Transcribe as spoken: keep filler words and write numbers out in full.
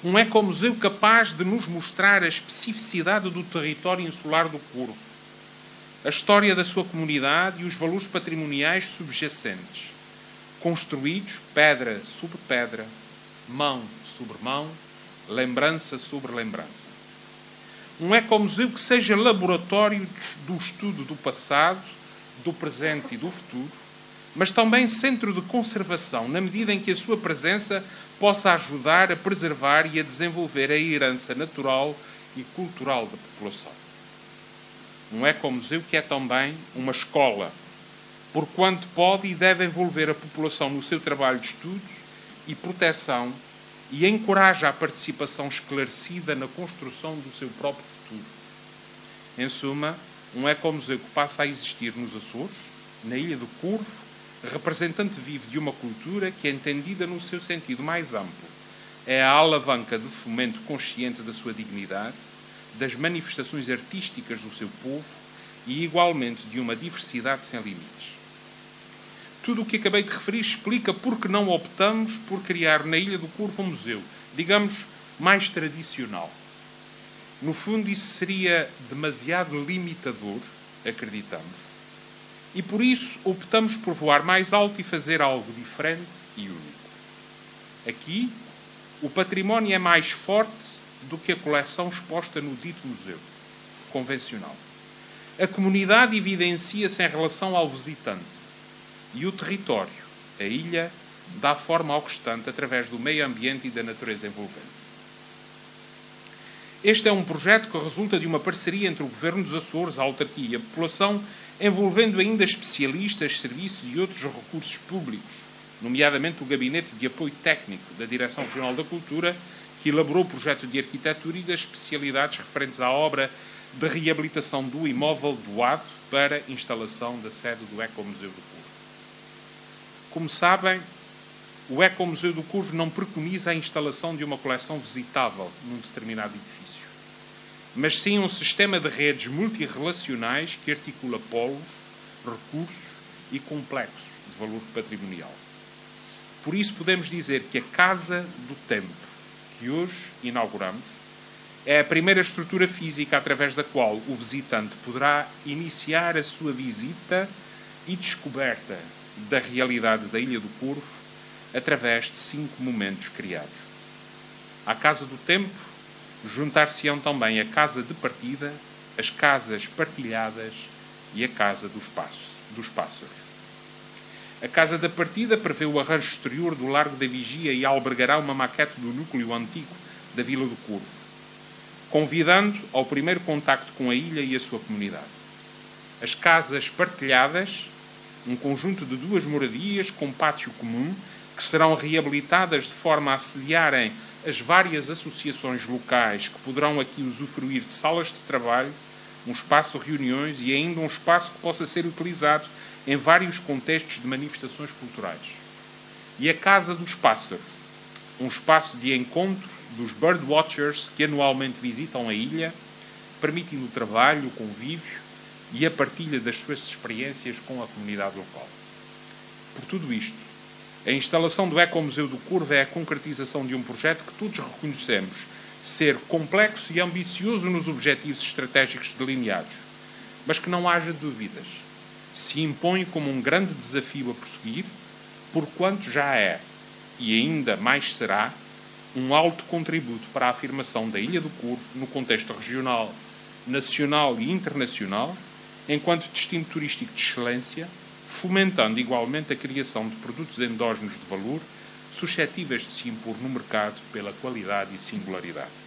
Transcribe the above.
Um ecomuseu capaz de nos mostrar a especificidade do território insular do Corvo, a história da sua comunidade e os valores patrimoniais subjacentes, construídos pedra sobre pedra, mão sobre mão, lembrança sobre lembrança. Um ecomuseu que seja laboratório do estudo do passado, do presente e do futuro, mas também centro de conservação, na medida em que a sua presença possa ajudar a preservar e a desenvolver a herança natural e cultural da população. Um ecomuseu que é também uma escola, porquanto pode e deve envolver a população no seu trabalho de estudo e proteção e encoraja a participação esclarecida na construção do seu próprio futuro. Em suma, um ecomuseu que passa a existir nos Açores, na Ilha do Corvo, representante vivo de uma cultura que, entendida no seu sentido mais amplo, é a alavanca de fomento consciente da sua dignidade, das manifestações artísticas do seu povo e, igualmente, de uma diversidade sem limites. Tudo o que acabei de referir explica por que não optamos por criar na Ilha do Corvo um museu, digamos, mais tradicional. No fundo, isso seria demasiado limitador, acreditamos, e por isso optamos por voar mais alto e fazer algo diferente e único. Aqui, o património é mais forte do que a coleção exposta no dito museu convencional. A comunidade evidencia-se em relação ao visitante e o território, a ilha, dá forma ao restante através do meio ambiente e da natureza envolvente. Este é um projeto que resulta de uma parceria entre o Governo dos Açores, a autarquia e a população, envolvendo ainda especialistas, serviços e outros recursos públicos, nomeadamente o Gabinete de Apoio Técnico da Direção Regional da Cultura, que elaborou o projeto de arquitetura e das especialidades referentes à obra de reabilitação do imóvel doado para instalação da sede do Ecomuseu do Corvo. Como sabem, o Ecomuseu do Corvo não preconiza a instalação de uma coleção visitável num determinado edifício, mas sim um sistema de redes multirrelacionais que articula polos, recursos e complexos de valor patrimonial. Por isso podemos dizer que a Casa do Tempo, que hoje inauguramos, é a primeira estrutura física através da qual o visitante poderá iniciar a sua visita e descoberta da realidade da Ilha do Corvo através de cinco momentos criados. À Casa do Tempo juntar-se-ão também a Casa de Partida, as Casas Partilhadas e a Casa dos Pássaros. A Casa da Partida prevê o arranjo exterior do Largo da Vigia e albergará uma maquete do núcleo antigo da Vila do Corvo, convidando ao primeiro contacto com a ilha e a sua comunidade. As Casas Partilhadas, um conjunto de duas moradias com pátio comum, que serão reabilitadas de forma a assediarem as várias associações locais que poderão aqui usufruir de salas de trabalho, um espaço de reuniões e ainda um espaço que possa ser utilizado em vários contextos de manifestações culturais. E a Casa dos Pássaros, um espaço de encontro dos birdwatchers que anualmente visitam a ilha, permitindo o trabalho, o convívio e a partilha das suas experiências com a comunidade local. Por tudo isto, a instalação do Ecomuseu do Corvo é a concretização de um projeto que todos reconhecemos ser complexo e ambicioso nos objetivos estratégicos delineados, mas que não haja dúvidas, se impõe como um grande desafio a prosseguir, porquanto já é, e ainda mais será, um alto contributo para a afirmação da Ilha do Corvo no contexto regional, nacional e internacional, enquanto destino turístico de excelência, fomentando igualmente a criação de produtos endógenos de valor suscetíveis de se impor no mercado pela qualidade e singularidade.